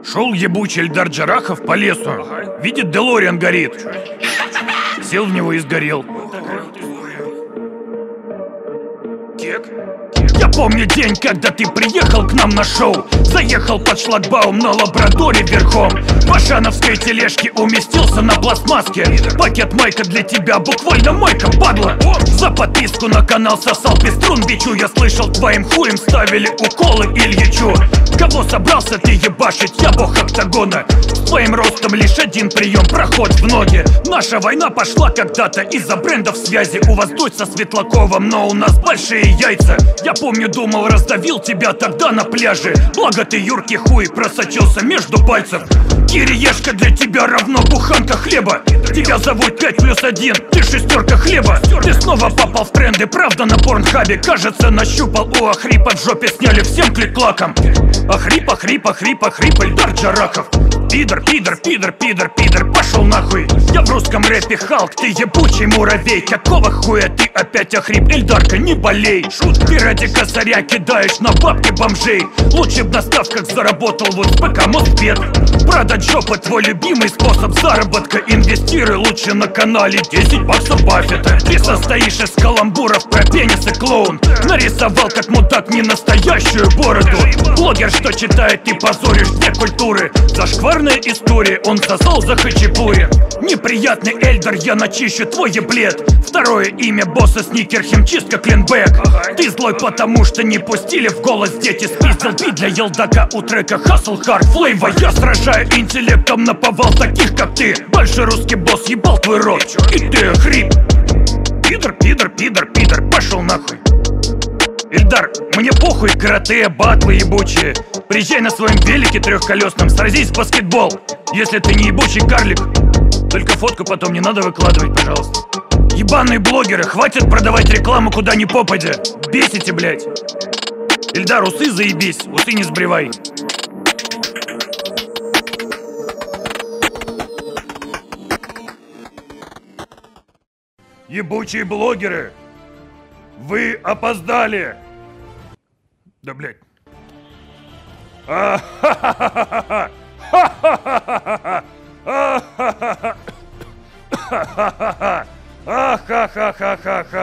Шел ебучий Эльдар Джарахов по лесу. Видит, Делориан горит. Сел в него и сгорел. Я помню день, когда ты приехал к нам на шоу. Заехал под шлагбаум на лабрадоре верхом. В ашановской тележке уместился на пластмасске. Пакет майка для тебя, буквально майка, падла. За подписку на канал сосал пеструн бичу. Я слышал, твоим хуем ставили уколы Ильичу. Кого собрался ты ебашить, я бог октагона. С твоим ростом лишь один прием, проход в ноги. Наша война пошла когда-то из-за брендов связи. У вас дочь со Светлаковым, но у нас большие яйца. Я помню, думал, раздавил тебя тогда на пляже. Благо ты, юркий хуй, просочился между пальцев. Кириешка для тебя равно буханка хлеба. Тебя зовут 5+1, ты шестерка хлеба. Ты снова попал в тренды, правда, на порнхабе. Кажется, нащупал у Ахрипа, в жопе сняли всем клик-клаком. Ахрип, Эльдар Джарахов. Пидор, пошел нахуй. Я в русском рэпе Халк, ты ебучий муравей. Какого хуя ты опять охрип, Эльдарка, не болей. Ты ради косаря кидаешь на бабки бомжей. Лучше б на ставках заработал вот с ПК Мосбет. Продать жопы твой любимый способ заработка. Инвестируй лучше на канале 10 баксов Баффета. Ты состоишь из каламбуров про пенис и клоун. Нарисовал как мудак не настоящую бороду. Блогер, что читает, ты позоришь две культуры. Зашкварная история, он сосал за хачапури. Неприятный Эльдар, я начищу твой еблет. Второе имя босса Сникер, химчистка Клинбэк. Ты злой, потому что не пустили в голос дети. Спиздил бит для елдака у трека Hustle Hard Flavor. Я сражаю интеллектом наповал таких, как ты. Большой русский босс ебал твой рот, и ты охрип. Пидор, пошел нахуй. Эльдар, мне похуй карате, батлы ебучие. Приезжай на своем велике трехколесном, сразись в баскетбол. Если ты не ебучий карлик. Только фотку потом не надо выкладывать, пожалуйста. Ебаные блогеры, хватит продавать рекламу куда ни попадя. Бесите, блять. Эльдар, усы заебись, усы не сбривай. Ебучие блогеры, вы опоздали. Да, блядь. Ха-ха-ха-ха-ха.